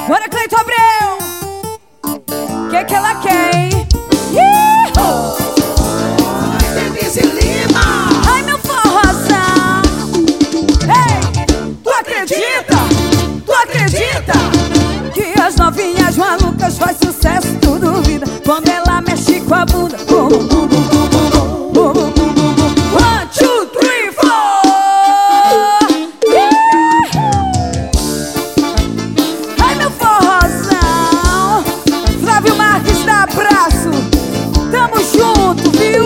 Bora, Cleiton Abreu! Que ela quer, hein? Denise Lima! Ai, meu forrozão! Ei! Tu acredita? Tu acredita? Que as novinhas malucas faz sucesso, tu duvida? Quando ela mexe com a bunda. Bum, bum, bum, bum, bum, bum, bum, bum, bum, bum, bum. 1, 2, 3, 4. Ai, meu forrozão! Flávio Marques, dá abraço. Tamo junto, viu?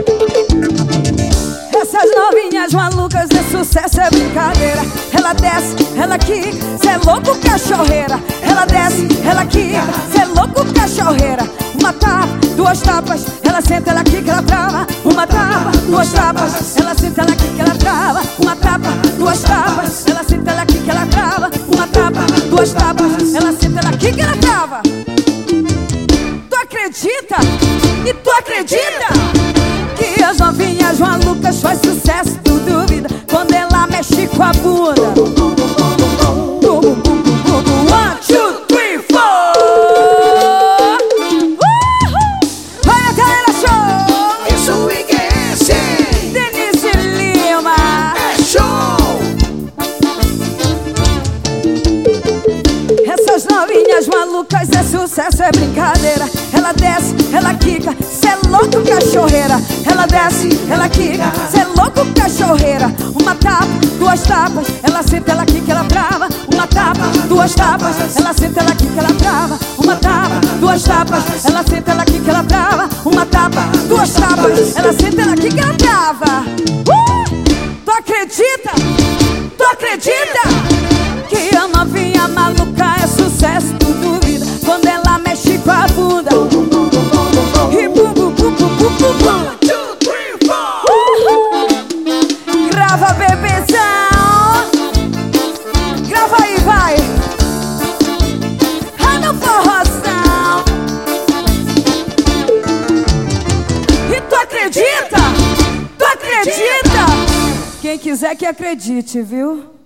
Essas novinhas malucas de sucesso é brincadeira. Ela desce, ela quica, cê é louco, cachorreira. Ela desce, ela quica, cê é louco, cachorreira. Uma tapa, duas tapas, ela senta, ela quica, ela trava. Uma tapa, duas tapas, ela senta, ela quica, ela trava. Uma tapa, duas tapas, ela senta, ela quica, ela trava. Uma tapa, duas tapas, ela senta, ela quica, ela trava. Tu acredita? E tu acredita? Que as novinhas malucas faz sucesso, tu duvida? Quando ela mexe com a bunda. 1, 2, 3, 4. Vai a galera show! Isso enguece! Denise Lima! É show! Essas novinhas malucas é sucesso, é brincadeira. Ela desce, ela quica, cê é louco, cachorreira. Ela desce, ela quica, cê é louco, cachorreira. Uma tapa, duas tapas, ela senta, ela quica, ela trava. Uma tapa, duas tapas, ela senta, ela quica, ela trava. Uma tapa, duas tapas, ela senta, ela quica, ela trava. Uma tapa, duas tapas, ela senta, ela quica, ela trava. Tu acredita? Tu acredita? Que a novinha maluca é sucesso, tu duvida? Quando ela mexe com a bunda. E bum, bum, bum, bum, bum, bum, bum. 1, 2, 3, 4. Grava, bebezão. Grava aí, vai. Ai, meu forrozão. E tu acredita? Tu acredita? Quem quiser que acredite, viu?